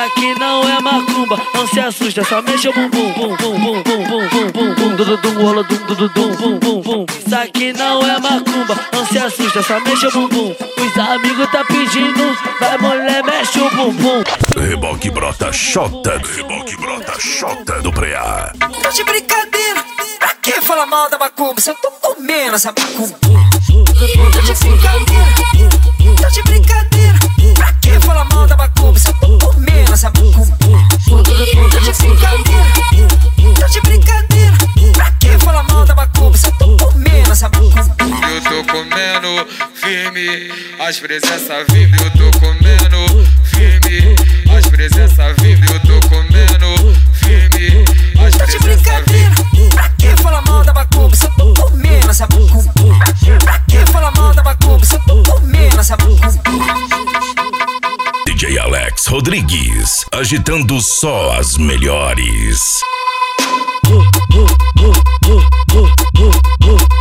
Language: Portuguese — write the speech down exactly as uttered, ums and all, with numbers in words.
aqui não é macumba, não se assusta, só mexe o bumbum, bum, bum, bum, bum, bum, bum, bum, bum, dum, dum, rola, dum, dum, dum, bum, bum, bum. Isso aqui não é macumba, não se assusta, só mexe o bumbum. Os amigos tá pedindo, vai mulher, mexe o bumbum. Reboque brota xota, reboque brota xota do Preá. Tô de brincadeira, pra que falar mal da macumba se eu tô comendo essa macumba? Tô de brincadeira, tô de brincadeira, pra que falar mal da macumba se eu tô comendo essa macumba? Tô de brincadeira, tô de brincadeira, pra que falar mal da macumba se eu tô comendo essa macumba? Eu tô comendo firme, as presenças vivem, eu tô comendo firme, as presenças vivem, eu tô comendo firme, as Tô de presenças brincadeira, pra que falar mal da macumba se eu tô comendo essa macumba? Pra que falar mal da macumba se eu tô comendo essa macumba? D J Alex Rodrigues, agitando só as melhores. Uh, uh, uh, uh, uh, uh, uh.